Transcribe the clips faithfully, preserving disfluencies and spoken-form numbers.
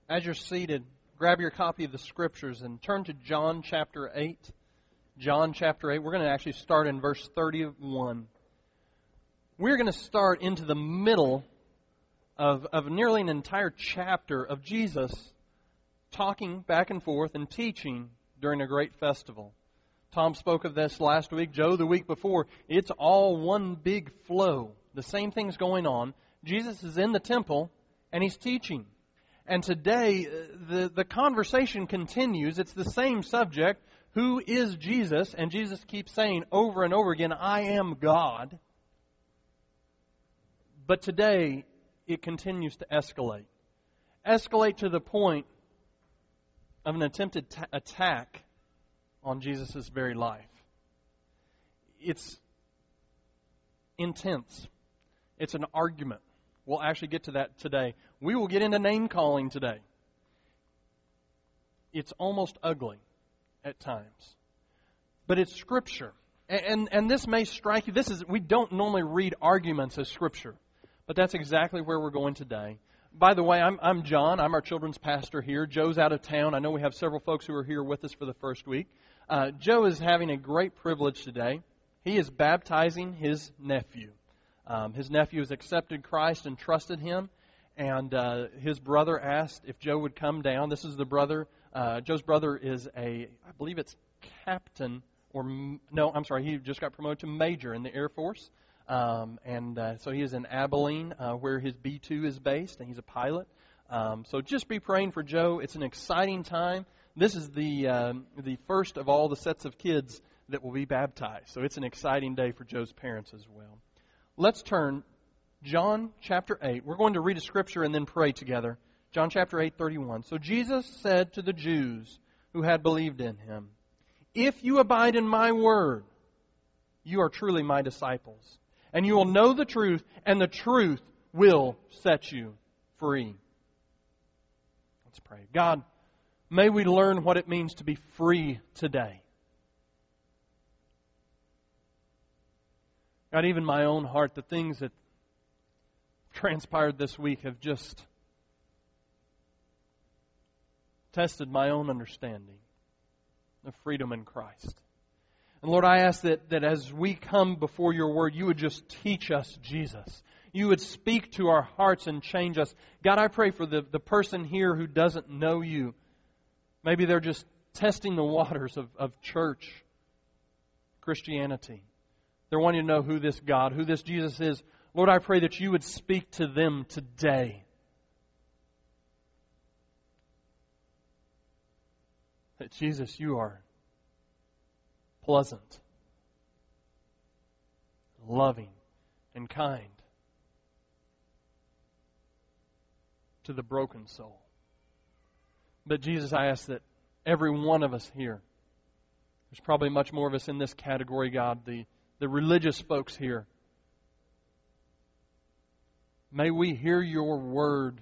As you're seated, grab your copy of the Scriptures and turn to John chapter eight. John chapter eight. We're going to actually start in verse thirty-one. We're going to start into the middle of, of nearly an entire chapter of Jesus talking back and forth and teaching during a great festival. Tom spoke of this last week, Joe the week before. It's all one big flow. The same thing's going on. Jesus is in the temple and He's teaching. And today, the, the conversation continues. It's the same subject. Who is Jesus? And Jesus keeps saying over and over again, I am God. But today, it continues to escalate. Escalate to the point of an attempted ta- attack on Jesus' very life. It's intense. It's an argument. We'll actually get to that today. We will get into name-calling today. It's almost ugly at times. But it's Scripture. And, and, and this may strike you. This is we don't normally read arguments as Scripture. But that's exactly where we're going today. By the way, I'm, I'm John. I'm our children's pastor here. Joe's out of town. I know we have several folks who are here with us for the first week. Uh, Joe is having a great privilege today. He is baptizing his nephew. Um, his nephew has accepted Christ and trusted Him. And uh, his brother asked if Joe would come down. This is the brother. Uh, Joe's brother is a, I believe it's captain, or no, I'm sorry, he just got promoted to major in the Air Force. Um, and uh, so he is in Abilene, uh, where his B two is based, and he's a pilot. Um, so just be praying for Joe. It's an exciting time. This is the um, the first of all the sets of kids that will be baptized. So it's an exciting day for Joe's parents as well. Let's turn John chapter eight. We're going to read a scripture and then pray together. John chapter eight, thirty-one. So Jesus said to the Jews who had believed in Him, if you abide in my word, you are truly my disciples. And you will know the truth, and the truth will set you free. Let's pray. God, may we learn what it means to be free today. God, even my own heart, the things that transpired this week have just tested my own understanding of freedom in Christ. And Lord, I ask that, that as we come before Your Word, You would just teach us Jesus. You would speak to our hearts and change us. God, I pray for the, the person here who doesn't know You. Maybe they're just testing the waters of, of church, Christianity. They're wanting to know who this God, who this Jesus is. Lord, I pray that You would speak to them today. That Jesus, You are pleasant, loving, and kind to the broken soul. But Jesus, I ask that every one of us here, there's probably much more of us in this category, God, the, the religious folks here, may we hear Your word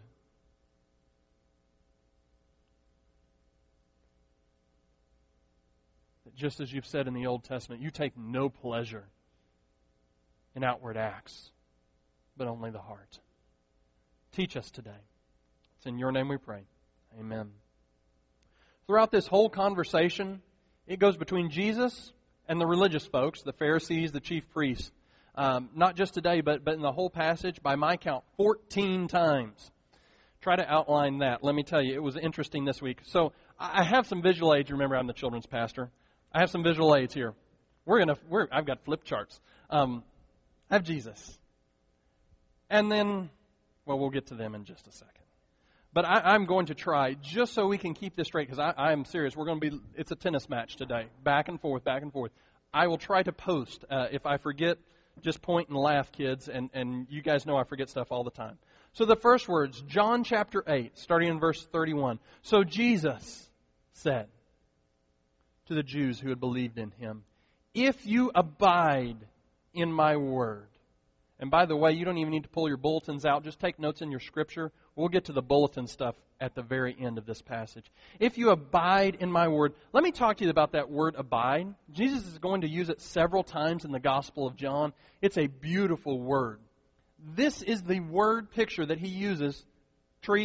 that just as You've said in the Old Testament, You take no pleasure in outward acts, but only the heart. Teach us today. It's in Your name we pray. Amen. Throughout this whole conversation, it goes between Jesus and the religious folks, the Pharisees, the chief priests. Um, not just today, but, but in the whole passage, by my count, fourteen times. Try to outline that. Let me tell you, it was interesting this week. So I have some visual aids. Remember, I'm the children's pastor. I have some visual aids here. We're gonna. We're. I've got flip charts. Um, I have Jesus, and then, well, we'll get to them in just a second. But I, I'm going to try, just so we can keep this straight, because I, I am serious. We're going to be. It's a tennis match today, back and forth, back and forth. I will try to post. Uh, if I forget, just point and laugh, kids, and, and you guys know I forget stuff all the time. So the first words, John chapter eight, starting in verse thirty-one. So Jesus said to the Jews who had believed in Him, if you abide in my word. And by the way, you don't even need to pull your bulletins out. Just take notes in your scripture. We'll get to the bulletin stuff at the very end of this passage. If you abide in my word. Let me talk to you about that word abide. Jesus is going to use it several times in the Gospel of John. It's a beautiful word. This is the word picture that He uses. Tree,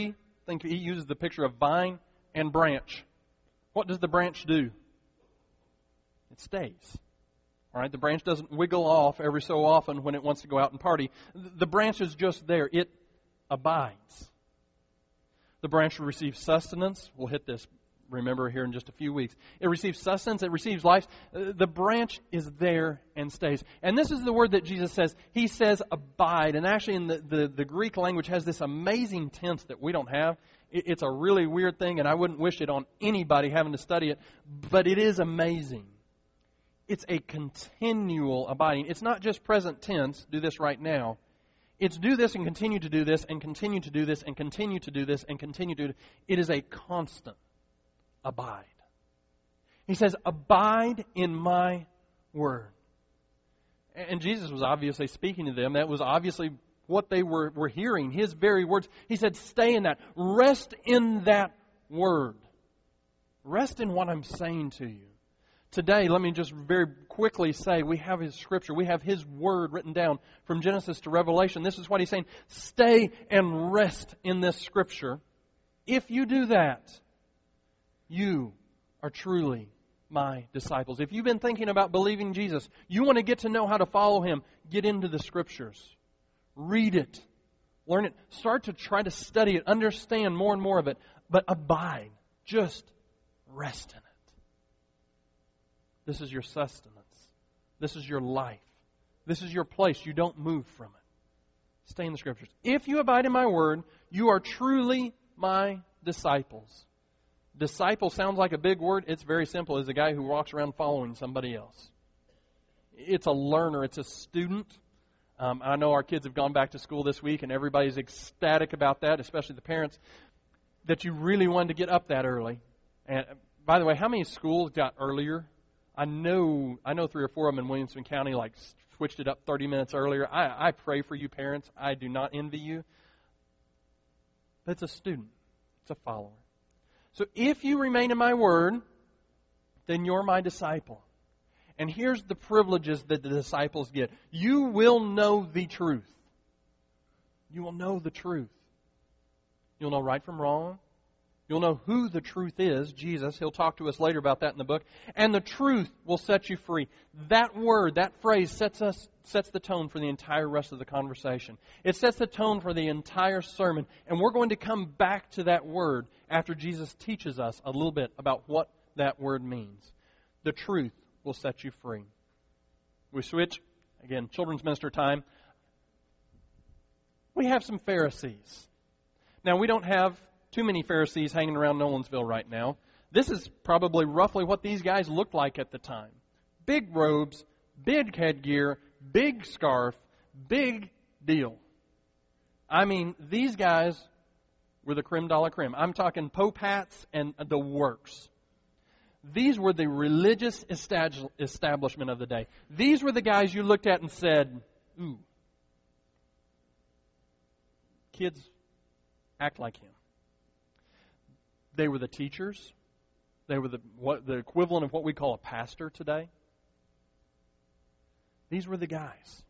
think he uses the picture of vine and branch. What does the branch do? It stays. All right, the branch doesn't wiggle off every so often when it wants to go out and party. The branch is just there. It abides. The branch will receive sustenance. We'll hit this, remember, here in just a few weeks. It receives sustenance. It receives life. The branch is there and stays. And this is the word that Jesus says. He says abide. And actually in the, the, the Greek language has this amazing tense that we don't have. It, it's a really weird thing, and I wouldn't wish it on anybody having to study it. But it is amazing. It's a continual abiding. It's not just present tense, do this right now. It's do this and continue to do this and continue to do this and continue to do this and continue to do this. It is a constant abide. He says, abide in my word. And Jesus was obviously speaking to them. That was obviously what they were, were hearing, His very words. He said, stay in that. Rest in that word. Rest in what I'm saying to you. Today, let me just very quickly say, we have His Scripture. We have His Word written down from Genesis to Revelation. This is what He's saying. Stay and rest in this Scripture. If you do that, you are truly my disciples. If you've been thinking about believing Jesus, you want to get to know how to follow Him, get into the Scriptures. Read it. Learn it. Start to try to study it. Understand more and more of it. But abide. Just rest in it. This is your sustenance. This is your life. This is your place. You don't move from it. Stay in the Scriptures. If you abide in my word, you are truly my disciples. Disciple sounds like a big word. It's very simple. It's a guy who walks around following somebody else. It's a learner. It's a student. Um, I know our kids have gone back to school this week, and everybody's ecstatic about that, especially the parents, that you really wanted to get up that early. And by the way, how many schools got earlier? I know I know three or four of them in Williamson County like switched it up thirty minutes earlier. I, I pray for you parents. I do not envy you. But it's a student. It's a follower. So if you remain in my word, then you're my disciple. And here's the privileges that the disciples get. You will know the truth. You will know the truth. You'll know right from wrong. You'll know who the truth is, Jesus. He'll talk to us later about that in the book. And the truth will set you free. That word, that phrase sets us sets the tone for the entire rest of the conversation. It sets the tone for the entire sermon. And we're going to come back to that word after Jesus teaches us a little bit about what that word means. The truth will set you free. We switch. Again, children's minister time. We have some Pharisees. Now, we don't have too many Pharisees hanging around Nolensville right now. This is probably roughly what these guys looked like at the time. Big robes, big headgear, big scarf, big deal. I mean, these guys were the creme de la creme. I'm talking Pope hats and the works. These were the religious establishment of the day. These were the guys you looked at and said, ooh, kids act like him. They were the teachers. They were the what the equivalent of what we call a pastor today. These were the guys.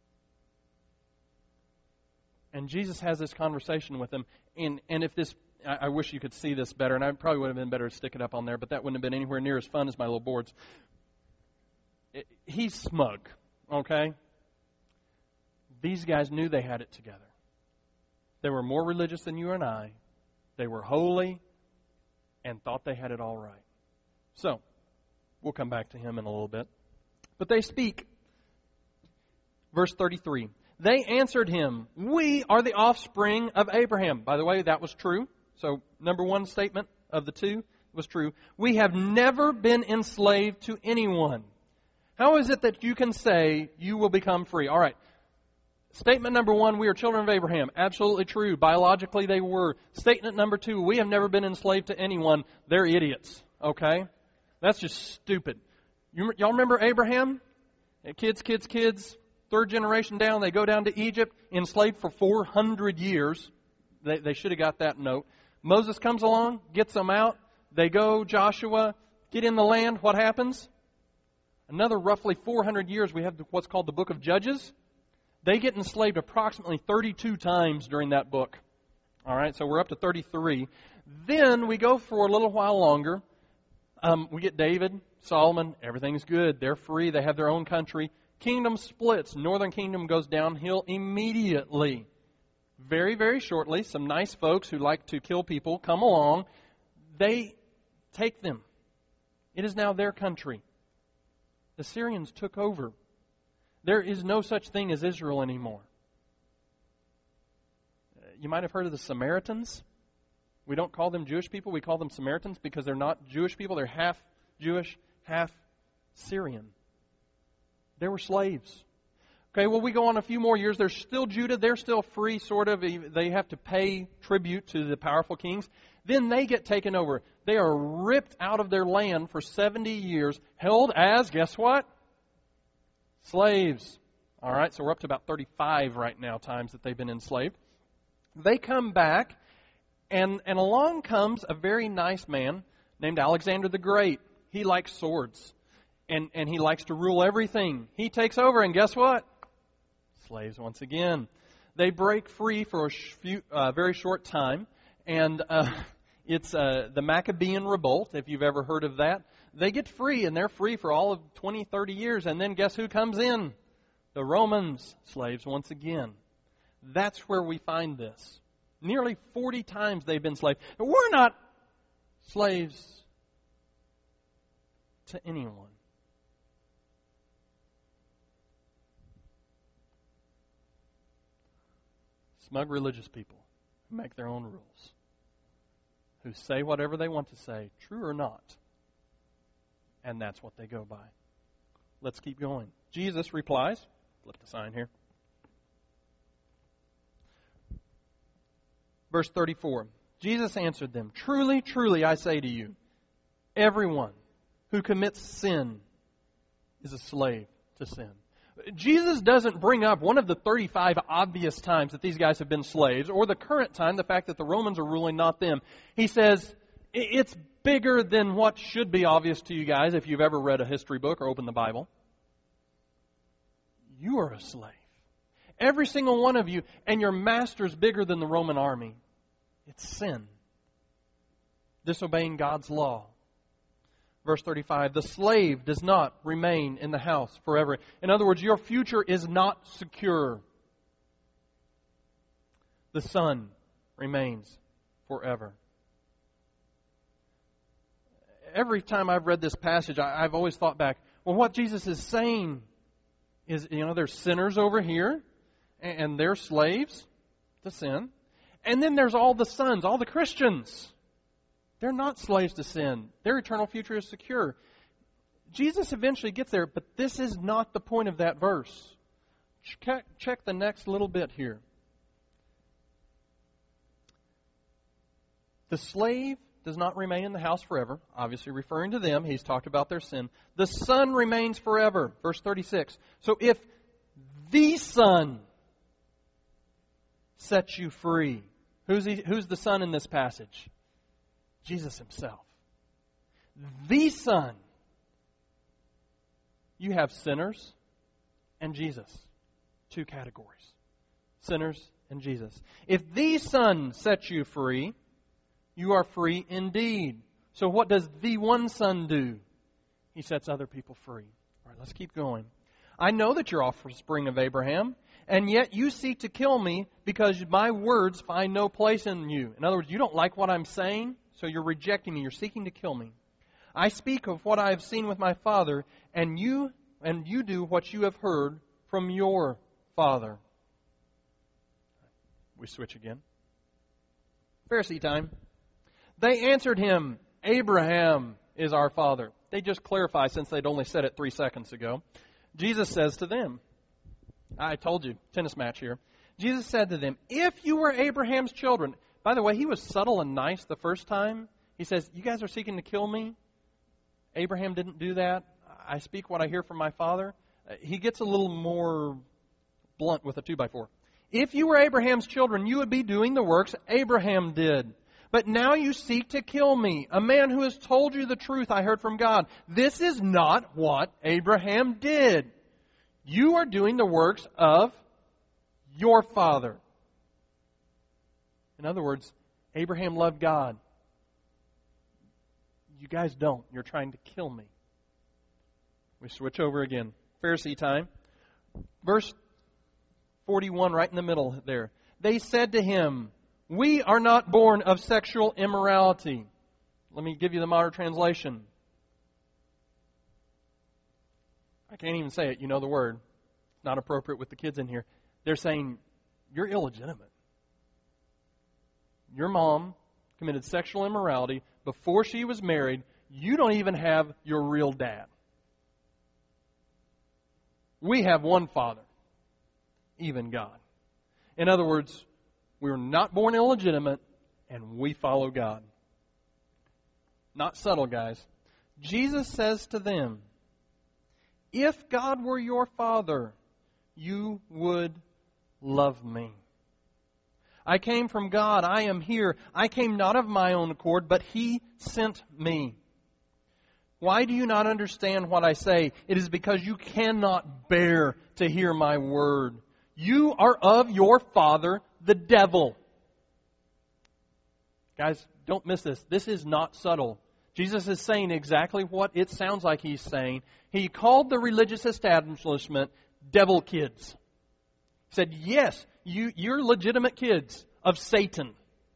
And Jesus has this conversation with them. And, and if this, I, I wish you could see this better, and I probably would have been better to stick it up on there, but that wouldn't have been anywhere near as fun as my little boards. It, he's smug, okay? These guys knew they had it together. They were more religious than you and I. They were holy and thought they had it all right. So, we'll come back to him in a little bit. But they speak. Verse thirty-three. They answered him, we are the offspring of Abraham. By the way, that was true. So, number one statement of the two was true. We have never been enslaved to anyone. How is it that you can say you will become free? All right. Statement number one, we are children of Abraham. Absolutely true. Biologically, they were. Statement number two, we have never been enslaved to anyone. They're idiots. Okay? That's just stupid. You, y'all remember Abraham? Kids, kids, kids. Third generation down, they go down to Egypt, enslaved for four hundred years. They, they should have got that note. Moses comes along, gets them out. They go, Joshua, get in the land. What happens? Another roughly four hundred years, we have what's called the book of Judges. They get enslaved approximately thirty-two times during that book. All right, so we're up to thirty-three. Then we go for a little while longer. Um, we get David, Solomon, everything's good. They're free. They have their own country. Kingdom splits. Northern kingdom goes downhill immediately. Very, very shortly, some nice folks who like to kill people come along. They take them. It is now their country. The Syrians took over. There is no such thing as Israel anymore. You might have heard of the Samaritans. We don't call them Jewish people. We call them Samaritans because they're not Jewish people. They're half Jewish, half Syrian. They were slaves. Okay, well, we go on a few more years. There's still Judah. They're still free, sort of. They have to pay tribute to the powerful kings. Then they get taken over. They are ripped out of their land for seventy years, held as, guess what? Slaves. All right, so we're up to about thirty-five right now times that they've been enslaved. They come back, and, and along comes a very nice man named Alexander the Great. He likes swords, and, and he likes to rule everything. He takes over, and guess what? Slaves once again. They break free for a few, uh, very short time, and uh, it's uh, the Maccabean Revolt, if you've ever heard of that. They get free, and they're free for all of twenty, thirty years, and then guess who comes in? The Romans, slaves once again. That's where we find this. Nearly forty times they've been slaves. We're not slaves to anyone. Smug religious people who make their own rules, who say whatever they want to say, true or not, and that's what they go by. Let's keep going. Jesus replies, flip the sign here. Verse thirty-four, Jesus answered them, "Truly, truly, I say to you, everyone who commits sin is a slave to sin." Jesus doesn't bring up one of the thirty-five obvious times that these guys have been slaves, or the current time, the fact that the Romans are ruling, not them. He says, it's bigger than what should be obvious to you guys if you've ever read a history book or opened the Bible. You are a slave. Every single one of you, and your master's bigger than the Roman army. It's sin. Disobeying God's law. Verse thirty-five, the slave does not remain in the house forever. In other words, your future is not secure. The son remains forever. Every time I've read this passage, I've always thought back, well, what Jesus is saying is, you know, there's sinners over here, and they're slaves to sin. And then there's all the sons, all the Christians. They're not slaves to sin. Their eternal future is secure. Jesus eventually gets there, but this is not the point of that verse. Check, check the next little bit here. The slave does not remain in the house forever, obviously referring to them. He's talked about their sin. The son remains forever, verse thirty-six. So if the son sets you free, who's, he, who's the son in this passage? Jesus himself. The Son. You have sinners and Jesus. Two categories. Sinners and Jesus. If the Son sets you free, you are free indeed. So what does the one Son do? He sets other people free. All right, let's keep going. I know that you're offspring of Abraham, and yet you seek to kill me because my words find no place in you. In other words, you don't like what I'm saying, so you're rejecting me. You're seeking to kill me. I speak of what I have seen with my Father, and you and you do what you have heard from your father. We switch again. Pharisee time. They answered him, Abraham is our father. They just clarify since they'd only said it three seconds ago. Jesus says to them, I told you, tennis match here. Jesus said to them, if you were Abraham's children. By the way, he was subtle and nice the first time. He says, you guys are seeking to kill me? Abraham didn't do that. I speak what I hear from my father. Uh, he gets a little more blunt with a two by four. If you were Abraham's children, you would be doing the works Abraham did. But now you seek to kill me, a man who has told you the truth I heard from God. This is not what Abraham did. You are doing the works of your father. In other words, Abraham loved God. You guys don't. You're trying to kill me. We switch over again. Pharisee time. Verse forty-one, right in the middle there. They said to him, "We are not born of sexual immorality." Let me give you the modern translation. I can't even say it. You know the word. It's not appropriate with the kids in here. They're saying, you're illegitimate. Your mom committed sexual immorality before she was married. You don't even have your real dad. We have one Father, even God. In other words, we were not born illegitimate, and we follow God. Not subtle, guys. Jesus says to them, if God were your Father, you would love me. I came from God. I am here. I came not of my own accord, but He sent me. Why do you not understand what I say? It is because you cannot bear to hear my word. You are of your father, the devil. Guys, don't miss this. This is not subtle. Jesus is saying exactly what it sounds like He's saying. He called the religious establishment devil kids. He said, yes, you, you're legitimate kids of Satan.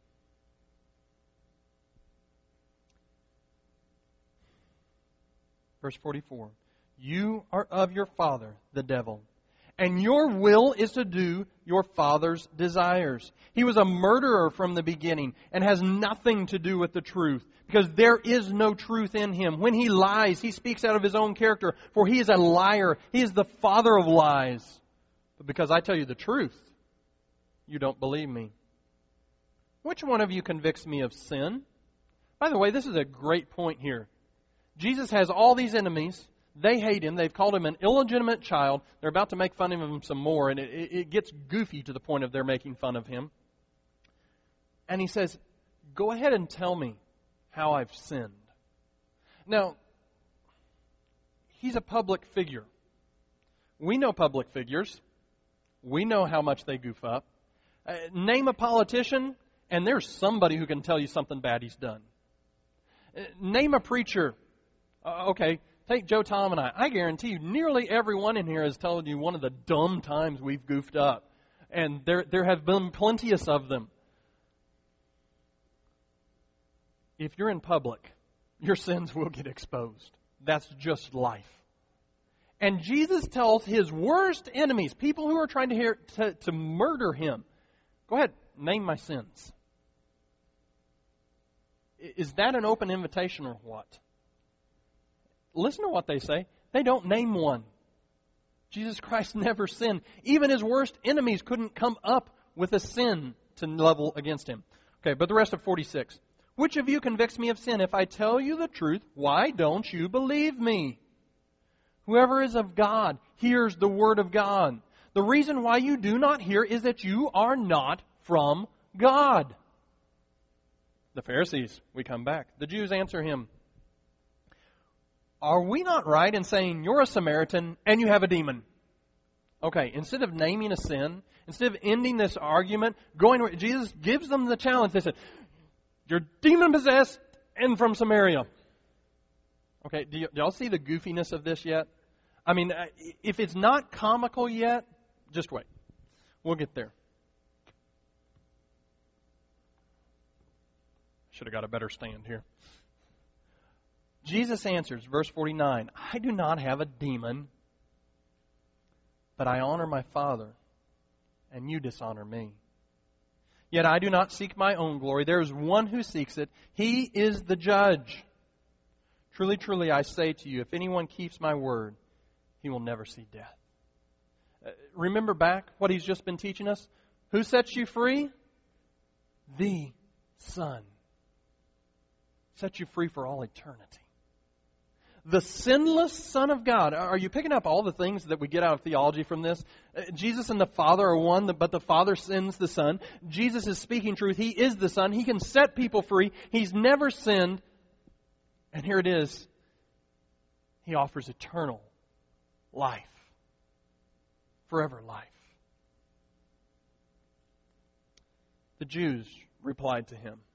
Verse forty-four. You are of your father, the devil, and your will is to do your father's desires. He was a murderer from the beginning and has nothing to do with the truth, because there is no truth in him. When he lies, he speaks out of his own character, for he is a liar. He is the father of lies. But because I tell you the truth, you don't believe me. Which one of you convicts me of sin? By the way, this is a great point here. Jesus has all these enemies. They hate Him. They've called Him an illegitimate child. They're about to make fun of Him some more, and it, it gets goofy to the point of they're making fun of Him. And He says, go ahead and tell me how I've sinned. Now, He's a public figure. We know public figures. We know how much they goof up. Uh, name a politician, and there's somebody who can tell you something bad he's done. Uh, name a preacher. Uh, okay, take Joe, Tom, and I. I guarantee you, nearly everyone in here has told you one of the dumb times we've goofed up. And there, there have been plenteous of them. If you're in public, your sins will get exposed. That's just life. And Jesus tells His worst enemies, people who are trying to, hear, to, to murder Him, go ahead, name my sins. Is that an open invitation or what? Listen to what they say. They don't name one. Jesus Christ never sinned. Even His worst enemies couldn't come up with a sin to level against Him. Okay, but the rest of forty-six. Which of you convicts me of sin? If I tell you the truth, why don't you believe me? Whoever is of God hears the word of God. The reason why you do not hear is that you are not from God. The Pharisees, we come back. The Jews answer Him, are we not right in saying you're a Samaritan and you have a demon? Okay, instead of naming a sin, instead of ending this argument, going, Jesus gives them the challenge. They said, you're demon-possessed and from Samaria. Okay, do, y- do y'all see the goofiness of this yet? I mean, if it's not comical yet, just wait. We'll get there. Should have got a better stand here. Jesus answers, verse forty-nine, I do not have a demon, but I honor my Father, and you dishonor me. Yet I do not seek my own glory. There is one who seeks it. He is the judge. Truly, truly, I say to you, if anyone keeps my word, he will never see death. Uh, remember back what He's just been teaching us? Who sets you free? The Son. Sets you free for all eternity. The sinless Son of God. Are you picking up all the things that we get out of theology from this? Uh, Jesus and the Father are one, but the Father sends the Son. Jesus is speaking truth. He is the Son. He can set people free. He's never sinned. And here it is. He offers eternal life. Forever life. The Jews replied to him,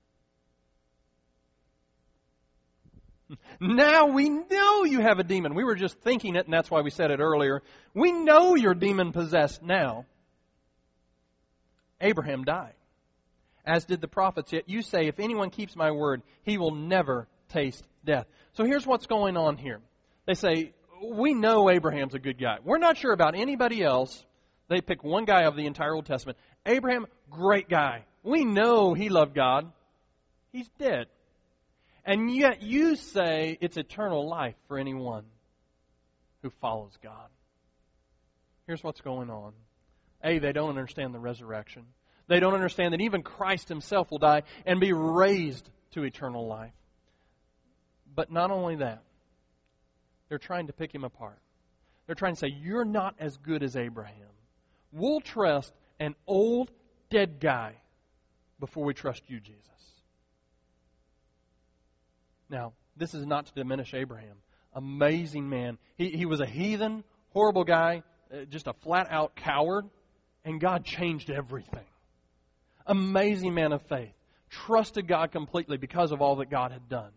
now we know you have a demon. We were just thinking it, and that's why we said it earlier. We know you're demon-possessed now. Abraham died, as did the prophets. Yet you say, if anyone keeps my word, he will never taste death. So here's what's going on here. They say, we know Abraham's a good guy. We're not sure about anybody else. They pick one guy of the entire Old Testament. Abraham, great guy. We know he loved God. He's dead. And yet you say it's eternal life for anyone who follows God. Here's what's going on. A, they don't understand the resurrection. They don't understand that even Christ himself will die and be raised to eternal life. But not only that, they're trying to pick him apart. They're trying to say, you're not as good as Abraham. We'll trust an old, dead guy before we trust you, Jesus. Now, this is not to diminish Abraham. Amazing man. He, he was a heathen, horrible guy, uh, just a flat-out coward, and God changed everything. Amazing man of faith. Trusted God completely because of all that God had done.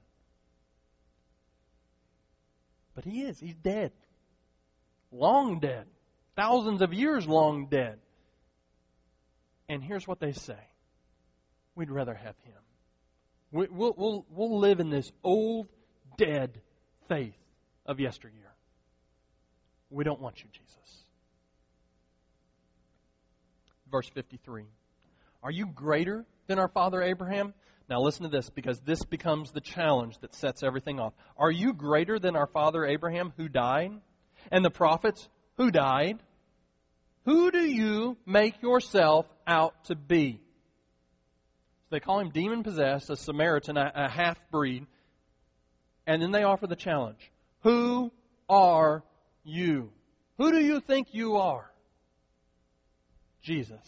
But he is. He's dead. Long dead. Thousands of years long dead. And here's what they say. We'd rather have him. We, we'll, we'll, we'll live in this old, dead faith of yesteryear. We don't want you, Jesus. Verse fifty-three. Are you greater than our father Abraham? Now listen to this, because this becomes the challenge that sets everything off. Are you greater than our father Abraham who died? And the prophets who died? Who do you make yourself out to be? They call him demon-possessed, a Samaritan, a, a half-breed. And then they offer the challenge. Who are you? Who do you think you are? Jesus.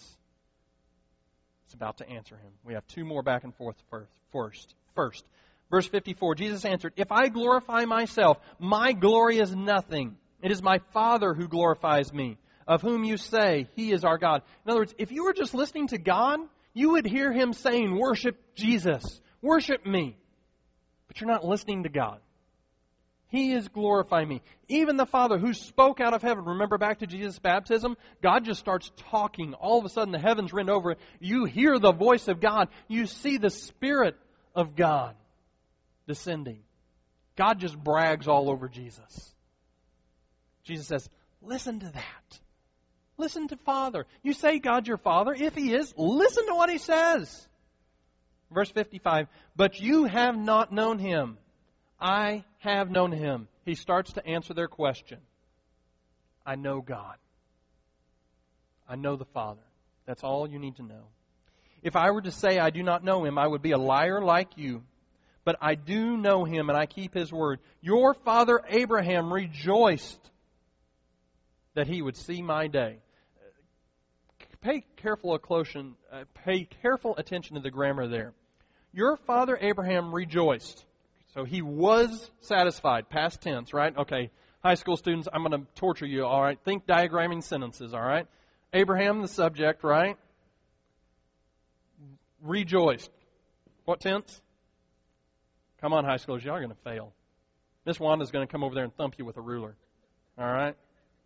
It's about to answer him. We have two more back and forth first. First, verse fifty-four, Jesus answered, if I glorify myself, my glory is nothing. It is my Father who glorifies me, of whom you say he is our God. In other words, if you were just listening to God, you would hear him saying, worship Jesus, worship me. But you're not listening to God. He is glorifying me. Even the Father who spoke out of heaven. Remember back to Jesus' baptism? God just starts talking. All of a sudden the heavens rend over. You hear the voice of God. You see the Spirit of God descending. God just brags all over Jesus. Jesus says, listen to that. Listen to Father. You say God's your Father. If He is, listen to what He says. Verse fifty-five, but you have not known Him. I have known Him. He starts to answer their question. I know God. I know the Father. That's all you need to know. If I were to say I do not know Him, I would be a liar like you. But I do know Him and I keep His word. Your father Abraham rejoiced that he would see my day. Pay careful attention, uh, pay careful attention to the grammar there. Your father Abraham rejoiced. So he was satisfied. Past tense, right? Okay, high school students, I'm going to torture you, all right? Think diagramming sentences, all right? Abraham, the subject, right? Rejoiced. What tense? Come on, high schoolers, y'all are going to fail. Miss Wanda's going to come over there and thump you with a ruler. All right?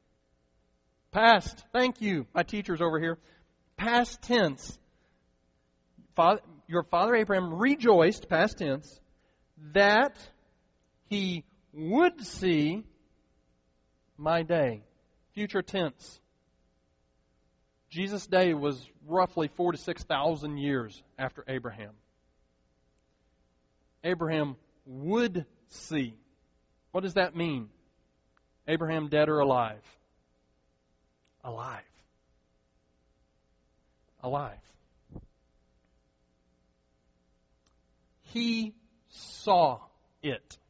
Past. Thank you. My teacher's over here. Past tense. Father, your father Abraham rejoiced, past tense, that he would see my day. Future tense. Jesus' day was roughly four to six thousand years after Abraham. Abraham would see. What does that mean? Abraham dead or alive? Alive. Alive. He saw it.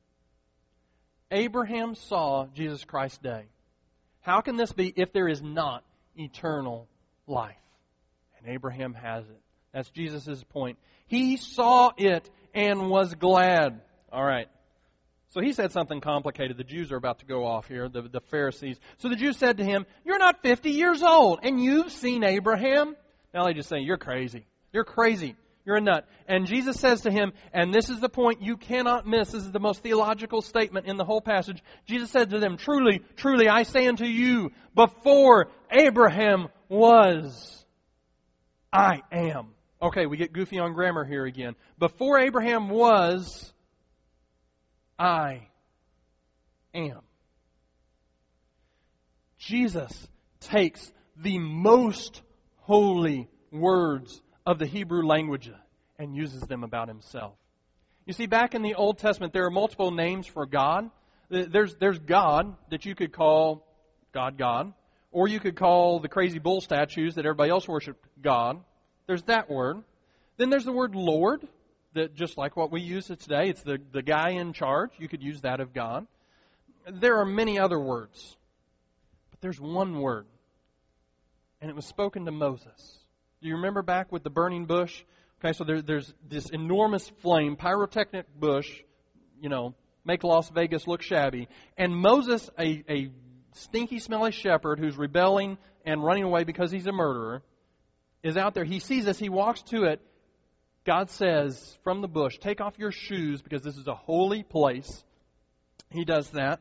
Abraham saw Jesus Christ's day. How can this be if there is not eternal life? And Abraham has it. That's Jesus' point. He saw it and was glad. All right. So he said something complicated. The Jews are about to go off here, the, the Pharisees. So the Jews said to him, you're not fifty years old, and you've seen Abraham? Now they just say, you're crazy. You're crazy. You're a nut. And Jesus says to him, and this is the point you cannot miss. This is the most theological statement in the whole passage. Jesus said to them, truly, truly, I say unto you, before Abraham was, I am. Okay, we get goofy on grammar here again. Before Abraham was, I am. Jesus takes the most holy words of the Hebrew language and uses them about Himself. You see, back in the Old Testament, there are multiple names for God. There's, there's God that you could call God, God. Or you could call the crazy bull statues that everybody else worshiped God. There's that word. Then there's the word Lord, that just like what we use it today, it's the, the guy in charge. You could use that of God. There are many other words. But there's one word. And it was spoken to Moses. Do you remember back with the burning bush? Okay, so there, there's this enormous flame, pyrotechnic bush, you know, make Las Vegas look shabby. And Moses, a, a stinky, smelly shepherd who's rebelling and running away because he's a murderer, is out there. He sees this. He walks to it. God says from the bush, take off your shoes because this is a holy place. He does that.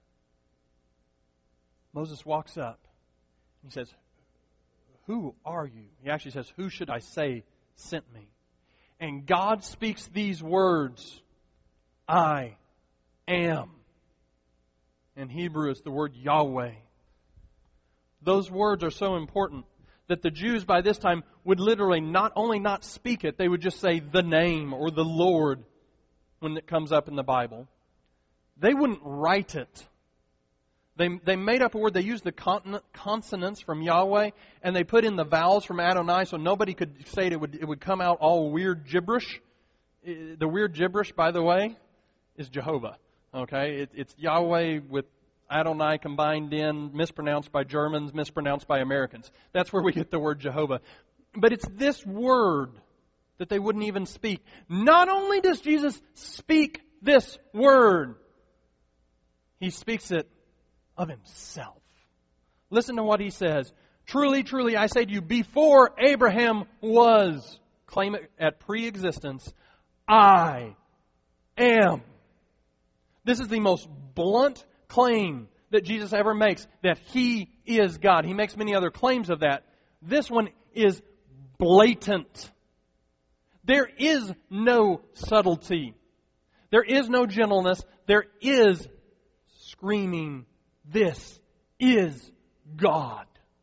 Moses walks up. He says, who are you? He actually says, who should I say sent me? And God speaks these words, I am. In Hebrew, it's the word Yahweh. Those words are so important that the Jews by this time would literally not only not speak it, they would just say the name or the Lord when it comes up in the Bible. They wouldn't write it. They they made up a word. They used the consonants from Yahweh, and they put in the vowels from Adonai, so nobody could say it. It would, it would come out all weird gibberish. The weird gibberish, by the way, is Jehovah. Okay, it, it's Yahweh with Adonai combined in, mispronounced by Germans, mispronounced by Americans. That's where we get the word Jehovah. But it's this word that they wouldn't even speak. Not only does Jesus speak this word, He speaks it of Himself. Listen to what He says. Truly, truly, I say to you, before Abraham was, claim it at pre-existence, I am. This is the most blunt claim that Jesus ever makes, that He is God. He makes many other claims of that. This one is blatant. There is no subtlety. There is no gentleness. There is screaming, this is God.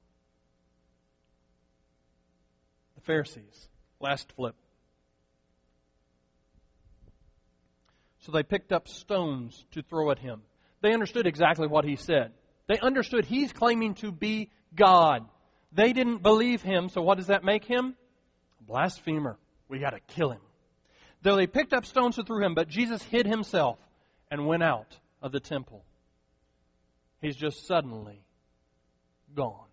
The Pharisees, last flip. So they picked up stones to throw at Him. They understood exactly what He said. They understood He's claiming to be God. They didn't believe Him, so what does that make Him? A blasphemer. We got to kill Him. Though they picked up stones to throw Him, but Jesus hid Himself and went out of the temple. He's just suddenly gone.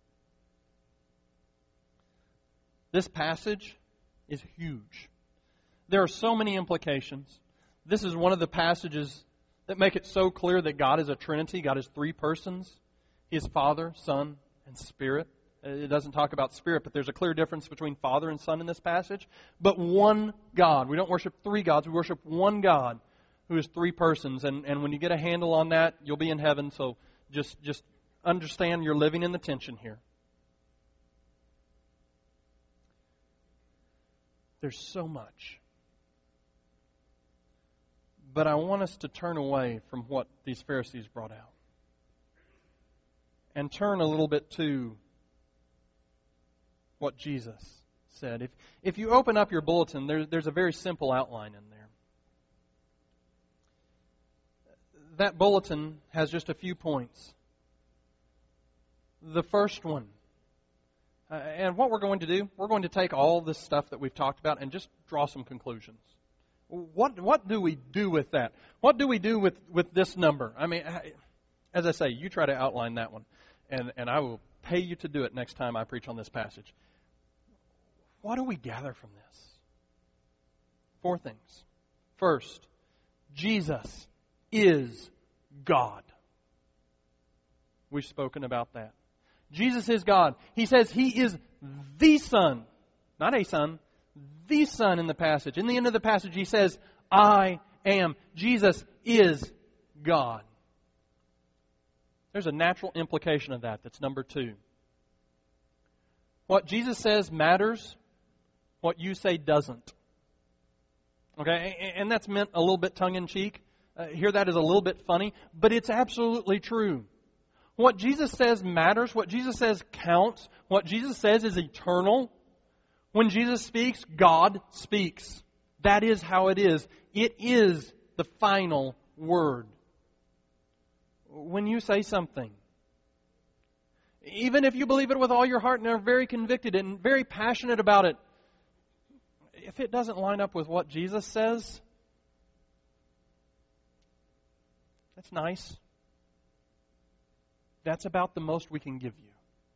This passage is huge. There are so many implications. This is one of the passages that make it so clear that God is a Trinity. God is three persons. He is Father, Son, and Spirit. It doesn't talk about Spirit, but there's a clear difference between Father and Son in this passage. But one God. We don't worship three gods. We worship one God who is three persons. And, and when you get a handle on that, you'll be in heaven. So just, just understand you're living in the tension here. There's so much. But I want us to turn away from what these Pharisees brought out and turn a little bit to what Jesus said. If if you open up your bulletin, there, there's a very simple outline in there. That bulletin has just a few points. The first one, uh, and what we're going to do, we're going to take all this stuff that we've talked about and just draw some conclusions. What what do we do with that? What do we do with, with this number? I mean, as I say, you try to outline that one, and, and I will pay you to do it next time I preach on this passage. What do we gather from this? Four things. First, Jesus is God. We've spoken about that. Jesus is God. He says He is the Son, not a Son, the Son in the passage. In the end of the passage, He says, I am. Jesus is God. There's a natural implication of that. That's number two. What Jesus says matters. What you say doesn't. Okay, and that's meant a little bit tongue-in-cheek. Uh, hear that as a little bit funny, but it's absolutely true. What Jesus says matters. What Jesus says counts. What Jesus says is eternal. When Jesus speaks, God speaks. That is how it is. It is the final word. When you say something, even if you believe it with all your heart and are very convicted and very passionate about it, if it doesn't line up with what Jesus says, that's nice. That's about the most we can give you.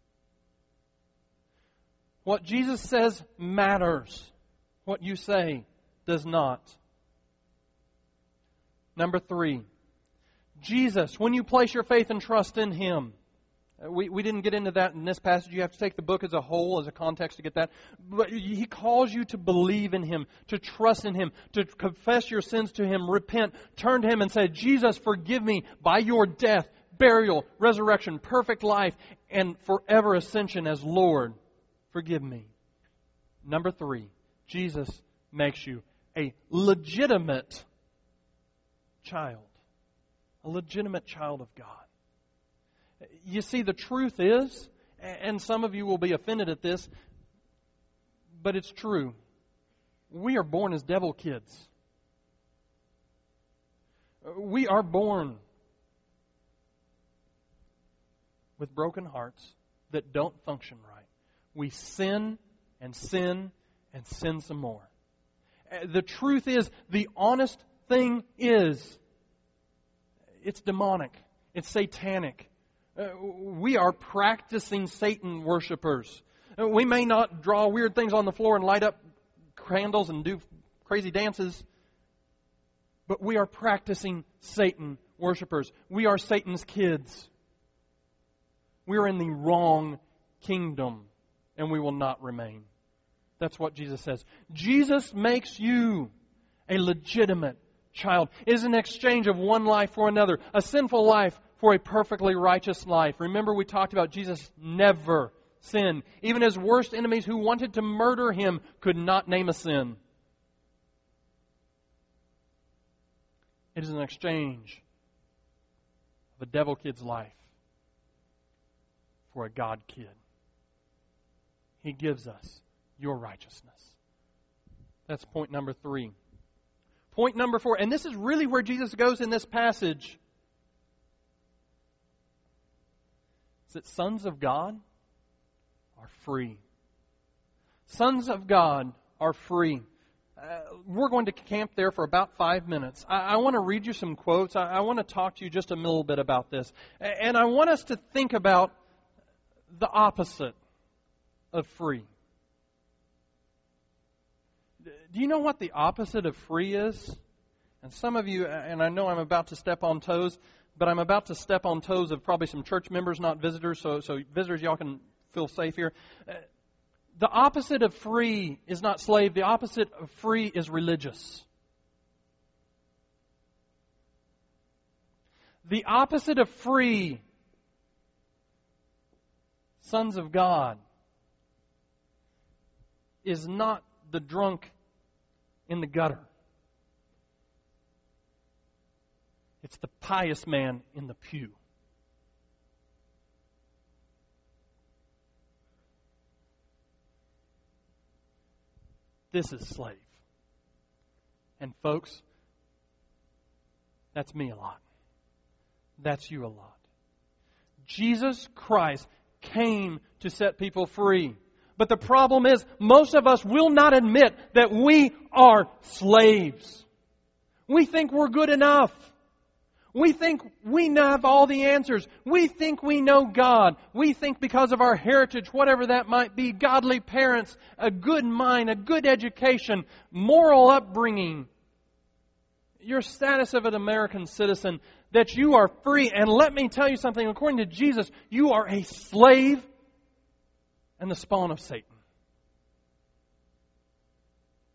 What Jesus says matters. What you say does not. Number three, Jesus, when you place your faith and trust in Him. We, we didn't get into that in this passage. You have to take the book as a whole, as a context to get that. But He calls you to believe in Him, to trust in Him, to confess your sins to Him, repent, turn to Him and say, Jesus, forgive me by your death, burial, resurrection, perfect life, and forever ascension as Lord. Forgive me. Number three, Jesus makes you a legitimate child. A legitimate child of God. You see, the truth is, and some of you will be offended at this, but it's true. We are born as devil kids. We are born with broken hearts that don't function right. We sin and sin and sin some more. The truth is, the honest thing is, it's demonic. It's satanic. Uh, we are practicing Satan worshipers. Uh, we may not draw weird things on the floor and light up candles and do crazy dances, but we are practicing Satan worshipers. We are Satan's kids. We are in the wrong kingdom, and we will not remain. That's what Jesus says. Jesus makes you a legitimate child. It is an exchange of one life for another, a sinful life for a perfectly righteous life. Remember, we talked about Jesus never sinned. Even His worst enemies who wanted to murder Him could not name a sin. It is an exchange of a devil kid's life for a God kid. He gives us your righteousness. That's point number three. Point number four, and this is really where Jesus goes in this passage, is that sons of God are free. Sons of God are free. Uh, we're going to camp there for about five minutes. I, I want to read you some quotes. I, I want to talk to you just a little bit about this. And I want us to think about the opposite of free. Do you know what the opposite of free is? And some of you, and I know I'm about to step on toes, but I'm about to step on toes of probably some church members, not visitors, so, so visitors, y'all can feel safe here. The opposite of free is not slave. The opposite of free is religious. The opposite of free, sons of God, is not the drunk in the gutter. It's the pious man in the pew. This is slave. And folks, that's me a lot. That's you a lot. Jesus Christ came to set people free. But the problem is, most of us will not admit that we are slaves. We think we're good enough. We think we have all the answers. We think we know God. We think because of our heritage, whatever that might be, godly parents, a good mind, a good education, moral upbringing, your status of an American citizen, that you are free. And let me tell you something, according to Jesus, you are a slave and the spawn of Satan.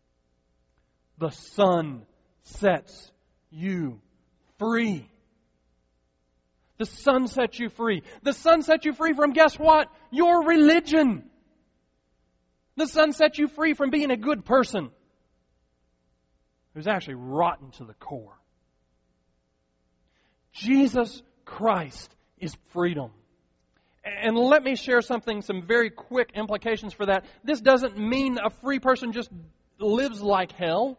The Son sets you free. The Son sets you free. The Son sets you free from, guess what? Your religion. The Son sets you free from being a good person who's actually rotten to the core. Jesus Christ is freedom. And let me share something, some very quick implications for that. This doesn't mean a free person just lives like hell.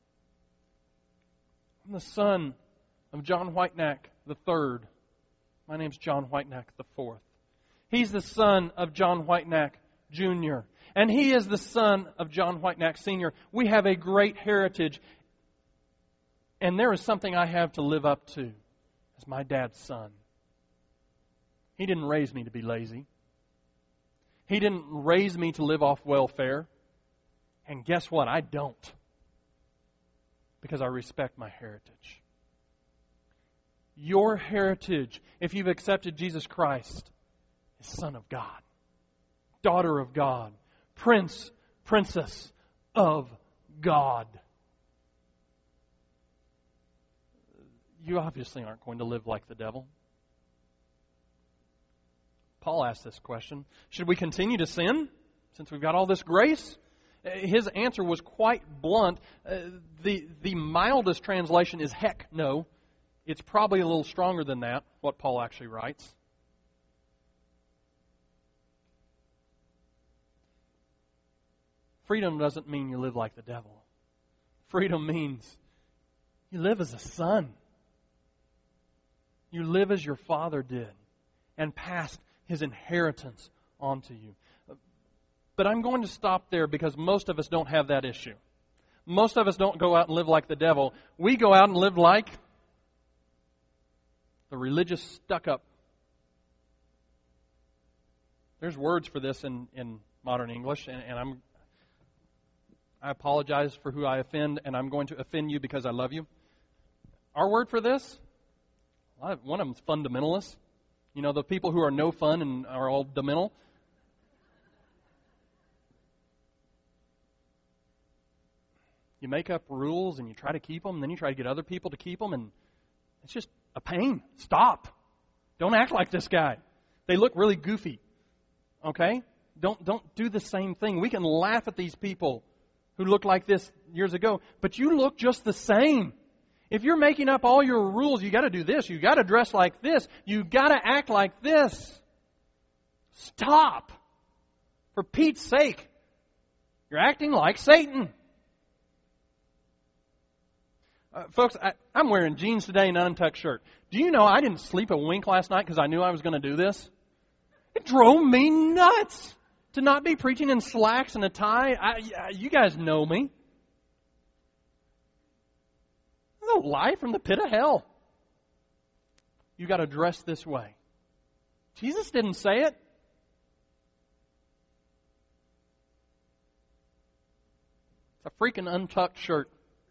I'm the son of John Whitenack the third. My name's John Whitenack the fourth. He's the son of John Whitenack Junior And he is the son of John Whitenack Senior We have a great heritage. And there is something I have to live up to as my dad's son. He didn't raise me to be lazy. He didn't raise me to live off welfare. And guess what? I don't. Because I respect my heritage. Your heritage, if you've accepted Jesus Christ, is Son of God, daughter of God, Prince, Princess of God. You obviously aren't going to live like the devil. Paul asked this question. Should we continue to sin since we've got all this grace? His answer was quite blunt. Uh, the, the mildest translation is heck no. It's probably a little stronger than that, what Paul actually writes. Freedom doesn't mean you live like the devil. Freedom means you live as a son. You live as your father did and passed his inheritance on to you. But I'm going to stop there because most of us don't have that issue. Most of us don't go out and live like the devil. We go out and live like the religious stuck-up. There's words for this in, in modern English, and, and I'm I apologize for who I offend, and I'm going to offend you because I love you. Our word for this, one of them is fundamentalists. You know, the people who are no fun and are all demental. You make up rules and you try to keep them, and then you try to get other people to keep them, and it's just a pain. Stop. Don't act like this guy. They look really goofy. Okay? Don't don't do the same thing. We can laugh at these people who looked like this years ago, but you look just the same. If you're making up all your rules, you got to do this, you got to dress like this, you got to act like this. Stop. For Pete's sake. You're acting like Satan. Uh, folks, I, I'm wearing jeans today and an untucked shirt. Do you know I didn't sleep a wink last night because I knew I was going to do this? It drove me nuts to not be preaching in slacks and a tie. I, you guys know me. It's a lie from the pit of hell. You got to dress this way. Jesus didn't say it. It's a freaking untucked shirt.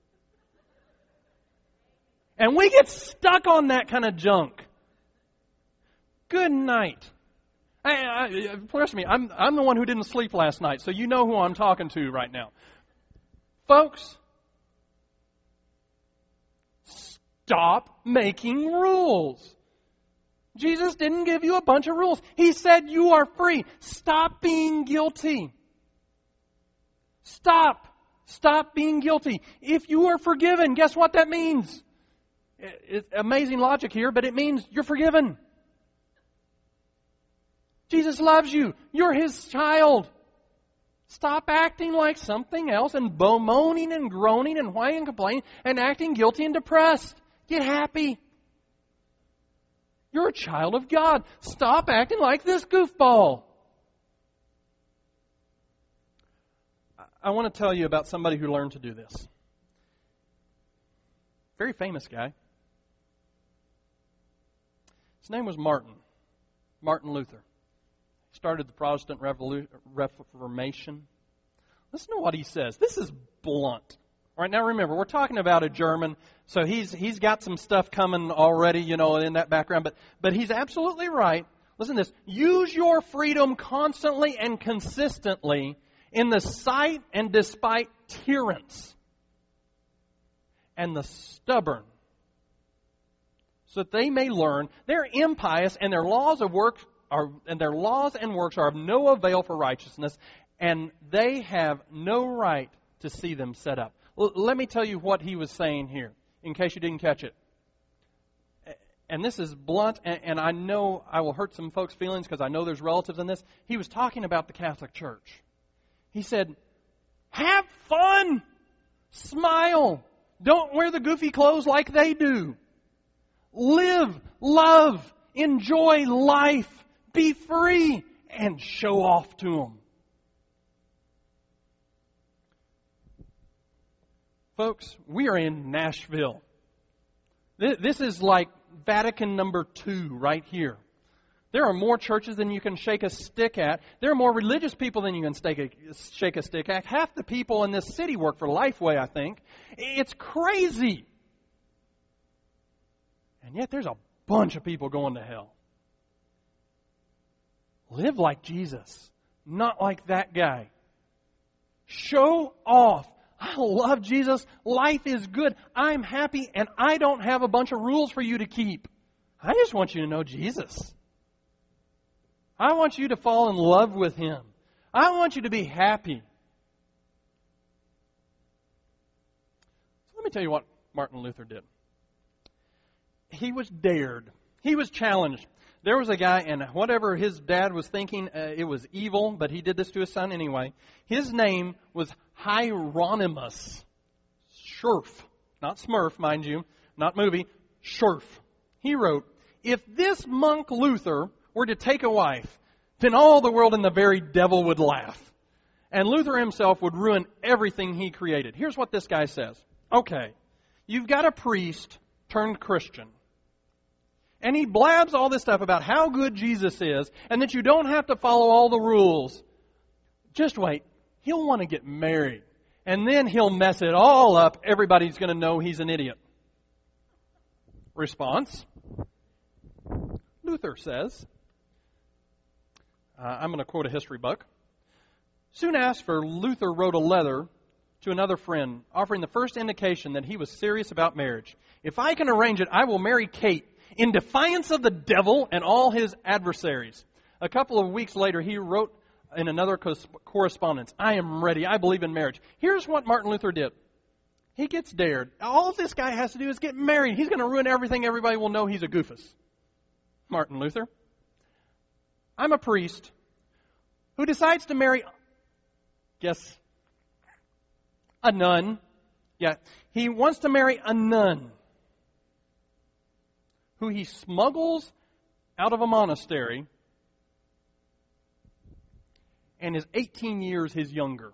And we get stuck on that kind of junk. Good night. I, I, trust me, I'm, I'm the one who didn't sleep last night, so you know who I'm talking to right now. Folks, stop making rules. Jesus didn't give you a bunch of rules. He said you are free. Stop being guilty. Stop. Stop being guilty. If you are forgiven, guess what that means? It's amazing logic here, but it means you're forgiven. Jesus loves you. You're His child. Stop acting like something else and bemoaning and groaning and whining and complaining and acting guilty and depressed. Get happy. You're a child of God. Stop acting like this goofball. I want to tell you about somebody who learned to do this. Very famous guy. His name was Martin. Martin Luther. He started the Protestant Revolu- Reformation. Listen to what he says. This is blunt. All right, now remember, we're talking about a German, so he's he's got some stuff coming already, you know, in that background, but but he's absolutely right. Listen to this. Use your freedom constantly and consistently in the sight and despite tyrants. and the stubborn, so that they may learn they're impious and their laws of work are and their laws and works are of no avail for righteousness, and they have no right to see them set up. L- let me tell you what he was saying here, in case you didn't catch it. And this is blunt, and, and I know I will hurt some folks' feelings because I know there's relatives in this. He was talking about the Catholic Church. He said, have fun, smile, don't wear the goofy clothes like they do. Live, love, enjoy life, be free, and show off to them. Folks, we are in Nashville. This is like Vatican number two right here. There are more churches than you can shake a stick at. There are more religious people than you can stake a, shake a stick at. Half the people in this city work for Lifeway, I think. It's crazy. And yet there's a bunch of people going to hell. Live like Jesus, not like that guy. Show off. I love Jesus. Life is good. I'm happy, and I don't have a bunch of rules for you to keep. I just want you to know Jesus. I want you to fall in love with Him. I want you to be happy. So let me tell you what Martin Luther did. He was dared. He was challenged. There was a guy, and whatever his dad was thinking, uh, it was evil, but he did this to his son anyway. His name was Hieronymus Schurf. Not Smurf, mind you. Not movie. Schurf. He wrote, if this monk Luther were to take a wife, then all the world and the very devil would laugh. And Luther himself would ruin everything he created. Here's what this guy says. Okay, you've got a priest turned Christian. And he blabs all this stuff about how good Jesus is and that you don't have to follow all the rules. Just wait. He'll want to get married. And then he'll mess it all up. Everybody's going to know he's an idiot. Response. Luther says, uh, I'm going to quote a history book. Soon after, Luther wrote a letter to another friend offering the first indication that he was serious about marriage. If I can arrange it, I will marry Kate in defiance of the devil and all his adversaries. A couple of weeks later, he wrote in another correspondence, I am ready. I believe in marriage. Here's what Martin Luther did. He gets dared. All this guy has to do is get married. He's going to ruin everything. Everybody will know he's a goofus. Martin Luther. I'm a priest who decides to marry, guess, a nun. Yeah, he wants to marry a nun who he smuggles out of a monastery and is eighteen years his younger.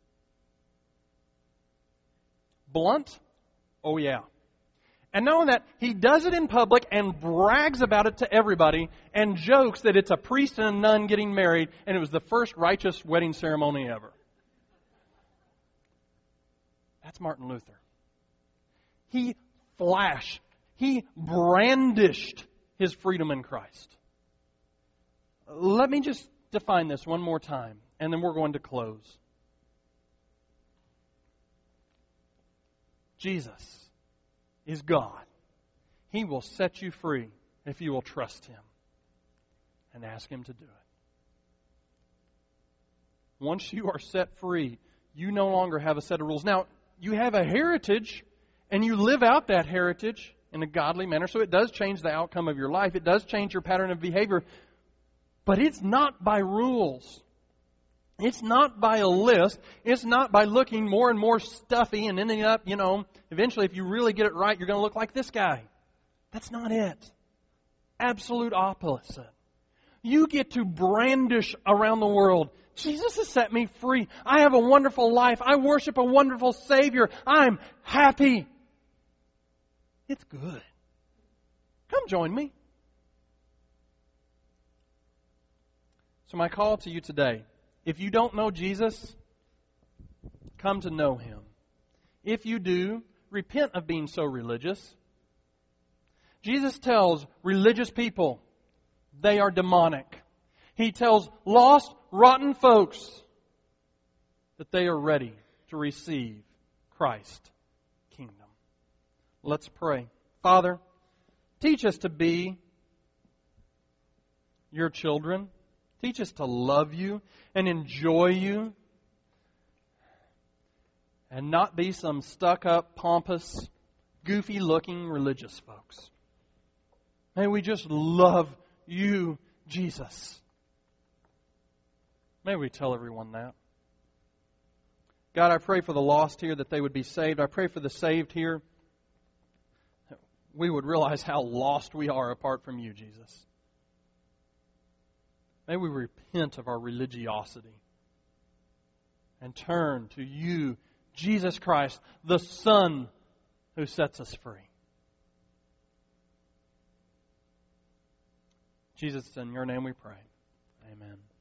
Blunt? Oh yeah. And knowing that, he does it in public and brags about it to everybody and jokes that it's a priest and a nun getting married and it was the first righteous wedding ceremony ever. That's Martin Luther. He flashed. He brandished his freedom in Christ. Let me just define this one more time, and then we're going to close. Jesus is God. He will set you free if you will trust Him and ask Him to do it. Once you are set free, you no longer have a set of rules. Now, you have a heritage, and you live out that heritage in a godly manner, so it does change the outcome of your life. It does change your pattern of behavior, but it's not by rules. It's not by a list. It's not by looking more and more stuffy and ending up, you know, eventually if you really get it right, you're going to look like this guy. That's not it. Absolute opposite. You get to brandish around the world. Jesus has set me free. I have a wonderful life. I worship a wonderful Savior. I'm happy. It's good. Come join me. So my call to you today, if you don't know Jesus, come to know Him. If you do, repent of being so religious. Jesus tells religious people they are demonic. He tells lost, rotten folks that they are ready to receive Christ's kingdom. Let's pray. Father, teach us to be your children. Teach us to love you and enjoy you and not be some stuck-up, pompous, goofy-looking religious folks. May we just love you, Jesus. May we tell everyone that. God, I pray for the lost here that they would be saved. I pray for the saved here that we would realize how lost we are apart from you, Jesus. May we repent of our religiosity and turn to you, Jesus Christ, the Son who sets us free. Jesus, in your name we pray. Amen.